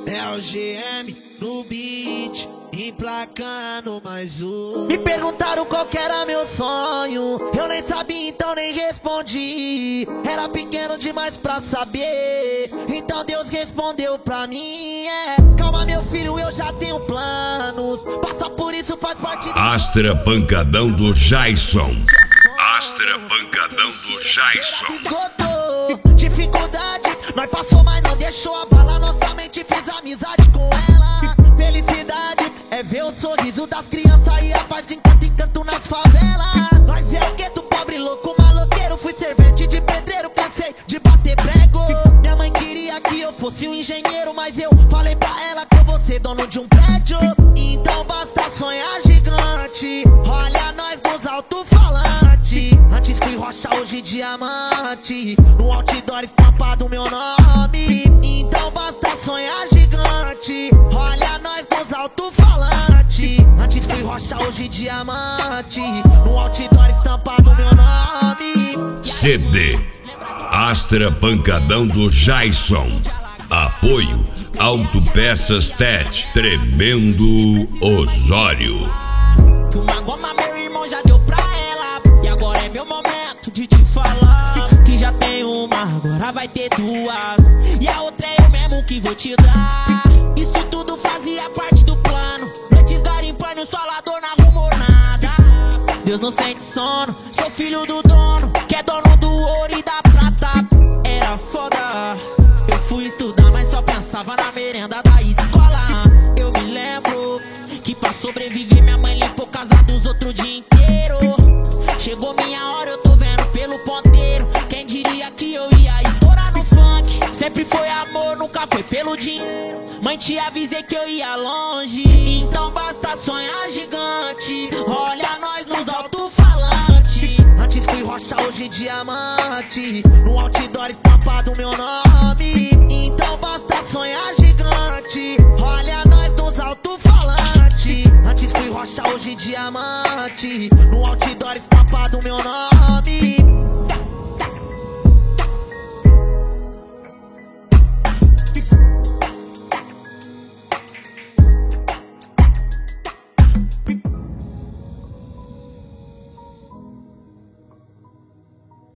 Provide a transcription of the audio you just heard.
É o GM no beat, emplacando mais um. Me perguntaram qual que era meu sonho, eu nem sabia, então nem respondi. Era pequeno demais pra saber, então Deus respondeu pra mim. Calma meu filho, eu já tenho planos, passa por isso, faz parte do... Astra Pancadão do Jason. Astra Pancadão do Jason. Esgotou, dificuldade, nós passou, mas não deixou abalar nossa mente, fiz amizade com ela. Felicidade é ver o sorriso das crianças e a paz de encanto em canto nas favelas. Nós é o gueto, pobre, louco, maloqueiro, fui servente de pedreiro, cansei de bater prego. Minha mãe queria que eu fosse um engenheiro, mas eu falei pra ela que eu vou ser dono de um prédio. Então basta sonhar gigante, olha nós dos alto-falantes. Antes fui rocha, hoje diamante, no outdoor estampado meu nome. Então basta sonhar gigante, olha nós dos alto-falantes. Antes fui rocha, hoje diamante, no outdoor estampado meu nome. CD Astra Pancadão do Jason. Apoio Autopeças TET, Tremendo Osório. Uma goma meu irmão já deu pra ela, e agora é meu momento de te falar que já tem uma, agora vai ter duas, e a outra é eu mesmo que vou te dar. Isso tudo fazia parte do plano, antes garimpando, só lador não arrumou nada. Deus não sente sono, sou filho do dono, que é dono do ouro e da prata. Era foda, eu fui estudar, mas só pensava na merenda da escola. Eu me lembro que pra sobreviver minha mãe limpou casa dos outros o dia inteiro. Chegou minha hora, eu tô vendo pelo ponteiro, quem diria que eu ia estourar no funk. Sempre foi amor, nunca foi pelo dinheiro. Mãe, te avisei que eu ia longe, então basta sonhar gigante, olha nós nos alto-falantes. Antes fui rocha, hoje diamante, no outdoor estampado meu nome. Então basta sonhar gigante, olha nós nos alto-falantes. Antes fui rocha, hoje diamante, no outdoor estampado meu nome.